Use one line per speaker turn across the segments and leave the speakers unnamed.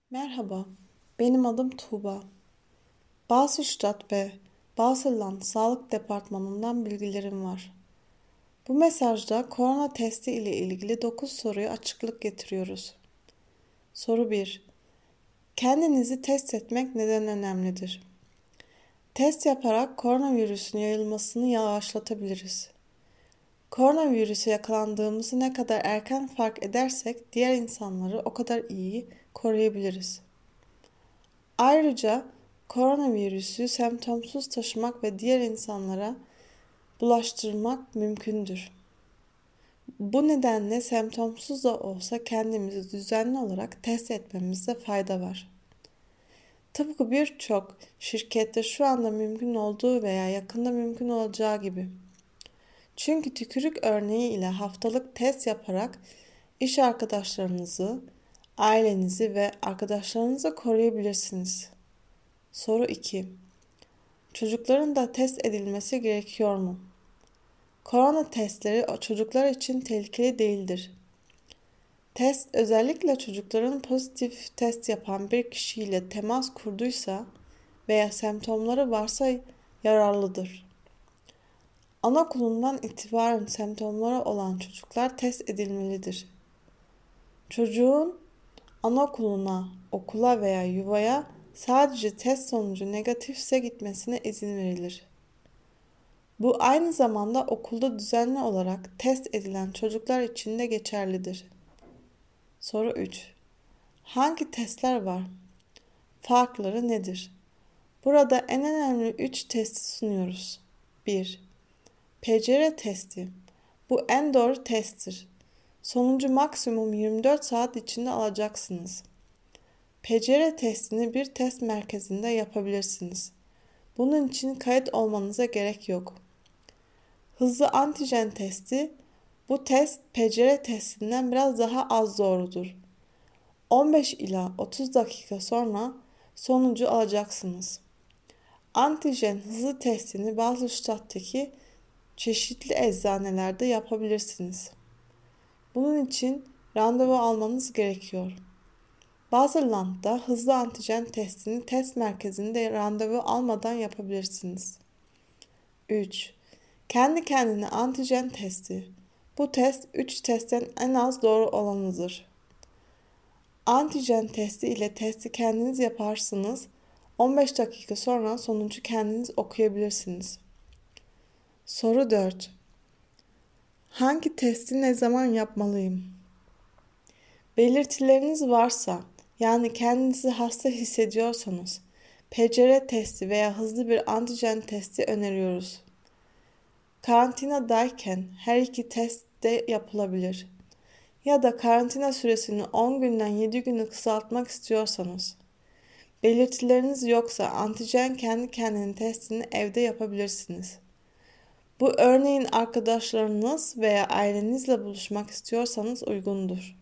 Merhaba, benim adım Tuğba. Baselstadt ve Baselland Sağlık Departmanı'ndan bilgilerim var. Bu mesajda korona testi ile ilgili 9 soruya açıklık getiriyoruz. Soru 1. Kendinizi test etmek neden önemlidir? Test yaparak koronavirüsün yayılmasını yavaşlatabiliriz. Koronavirüse yakalandığımızı ne kadar erken fark edersek diğer insanları o kadar iyi koruyabiliriz. Ayrıca koronavirüsü semptomsuz taşımak ve diğer insanlara bulaştırmak mümkündür. Bu nedenle semptomsuz da olsa kendimizi düzenli olarak test etmemizde fayda var. Tıpkı birçok şirkette şu anda mümkün olduğu veya yakında mümkün olacağı gibi. Çünkü tükürük örneği ile haftalık test yaparak iş arkadaşlarınızı, ailenizi ve arkadaşlarınızı koruyabilirsiniz. Soru 2. Çocukların da test edilmesi gerekiyor mu? Korona testleri çocuklar için tehlikeli değildir. Test özellikle çocukların pozitif test yapan bir kişiyle temas kurduysa veya semptomları varsa yararlıdır. Anaokulundan itibaren semptomları olan çocuklar test edilmelidir. Çocuğun anaokuluna, okula veya yuvaya sadece test sonucu negatifse gitmesine izin verilir. Bu aynı zamanda okulda düzenli olarak test edilen çocuklar için de geçerlidir. Soru 3. Hangi testler var? Farkları nedir? Burada en önemli 3 testi sunuyoruz. 1. PCR testi. Bu en doğru testtir. Sonucu maksimum 24 saat içinde alacaksınız. PCR testini bir test merkezinde yapabilirsiniz. Bunun için kayıt olmanıza gerek yok. Hızlı antijen testi. Bu test PCR testinden biraz daha az doğrudur. 15 ila 30 dakika sonra sonucu alacaksınız. Antijen hızlı testini Baselstadt'taki çeşitli eczanelerde yapabilirsiniz. Bunun için randevu almanız gerekiyor. Baselland'da hızlı antijen testini test merkezinde randevu almadan yapabilirsiniz. 3. Kendi kendine antijen testi. Bu test 3 testten en az doğru olanıdır. Antijen testi ile testi kendiniz yaparsınız. 15 dakika sonra sonucu kendiniz okuyabilirsiniz. Soru 4. Hangi testi ne zaman yapmalıyım? Belirtileriniz varsa, yani kendinizi hasta hissediyorsanız, PCR testi veya hızlı bir antijen testi öneriyoruz. Karantinadayken her iki test de yapılabilir. Ya da karantina süresini 10 günden 7 güne kısaltmak istiyorsanız, belirtileriniz yoksa antijen kendi kendine testini evde yapabilirsiniz. Bu örneğin arkadaşlarınız veya ailenizle buluşmak istiyorsanız uygundur.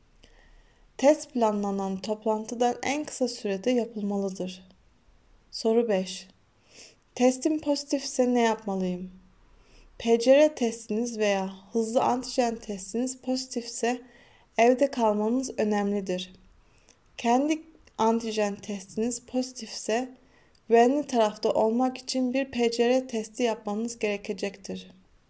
Test planlanan toplantıdan en kısa sürede yapılmalıdır. Soru 5. Testim pozitifse ne yapmalıyım? PCR testiniz veya hızlı antijen testiniz pozitifse evde kalmanız önemlidir. Kendi antijen testiniz pozitifse güvenli tarafta olmak için bir PCR testi yapmanız gerekecektir.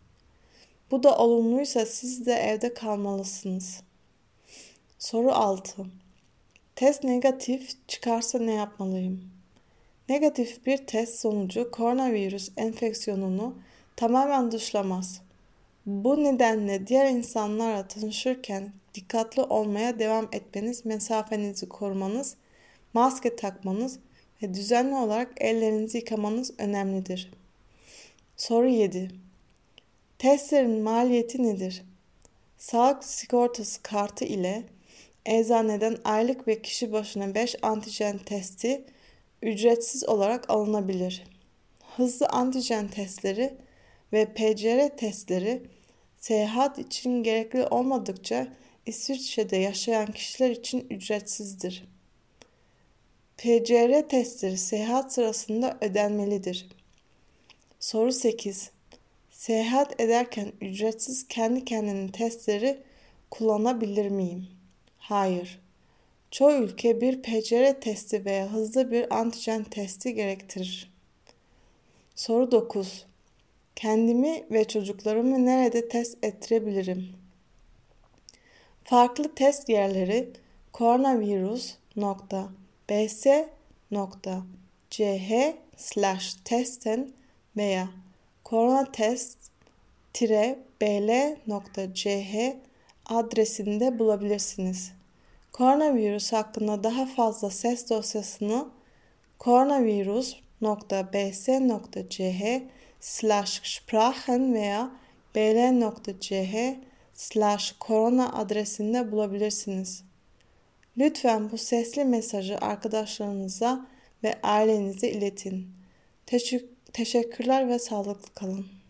Bu da olumluysa siz de evde kalmalısınız. Soru 6. Test negatif çıkarsa ne yapmalıyım? Negatif bir test sonucu koronavirüs enfeksiyonunu tamamen dışlamaz. Bu nedenle diğer insanlarla tanışırken dikkatli olmaya devam etmeniz, mesafenizi korumanız, maske takmanız ve düzenli olarak ellerinizi yıkamanız önemlidir. Soru 7. Testlerin maliyeti nedir? Sağlık sigortası kartı ile eczaneden aylık ve kişi başına 5 antijen testi ücretsiz olarak alınabilir. Hızlı antijen testleri ve PCR testleri seyahat için gerekli olmadıkça İsviçre'de yaşayan kişiler için ücretsizdir. PCR testleri seyahat sırasında ödenmelidir. Soru 8. Seyahat ederken ücretsiz kendi kendine testleri kullanabilir miyim? Hayır. Çoğu ülke bir PCR testi veya hızlı bir antijen testi gerektirir. Soru 9. Kendimi ve çocuklarımı nerede test ettirebilirim? Farklı test yerleri coronavirus.bs.ch/testen veya coronatest-bl.ch adresinde bulabilirsiniz. Koronavirüs hakkında daha fazla ses dosyasını coronavirus.bs.ch/sprachen veya bl.ch/corona adresinde bulabilirsiniz. Lütfen bu sesli mesajı arkadaşlarınıza ve ailenize iletin. Teşekkürler ve sağlıklı kalın.